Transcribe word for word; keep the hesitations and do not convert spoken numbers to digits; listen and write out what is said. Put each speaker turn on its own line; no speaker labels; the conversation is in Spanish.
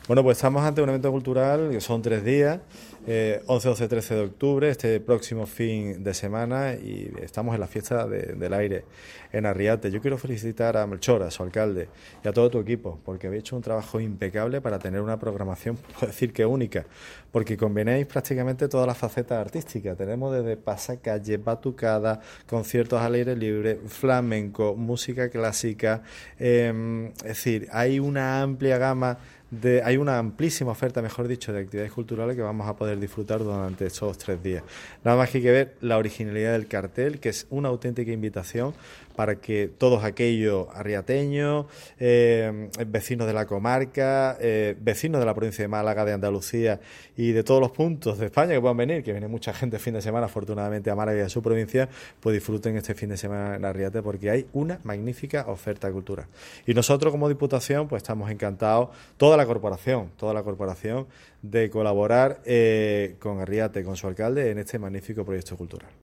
Bueno, pues estamos ante un evento cultural que son tres días, eh, once, doce, trece de octubre, este próximo fin de semana, y estamos en la fiesta de- del aire en Arriate. Yo quiero felicitar a Melchor, a su alcalde, y a todo tu equipo, porque habéis hecho un trabajo impecable para tener una programación, puedo decir que única, porque combináis prácticamente todas las facetas artísticas. Tenemos desde pasacalle, batucada, conciertos al aire libre, flamenco, música clásica, eh, es decir, hay una amplia gama de, hay una amplísima oferta, mejor dicho, de actividades culturales que vamos a poder disfrutar durante estos tres días. Nada más que hay que ver la originalidad del cartel, que es una auténtica invitación para que todos aquellos arriateños, eh, vecinos de la comarca, eh, vecinos de la provincia de Málaga, de Andalucía y de todos los puntos de España que puedan venir, que viene mucha gente el fin de semana, afortunadamente, a Málaga y a su provincia, pues disfruten este fin de semana en Arriate, porque hay una magnífica oferta cultural. Y nosotros, como Diputación, pues estamos encantados, toda la corporación, toda la corporación, de colaborar eh, con Arriate, con su alcalde, en este magnífico proyecto cultural.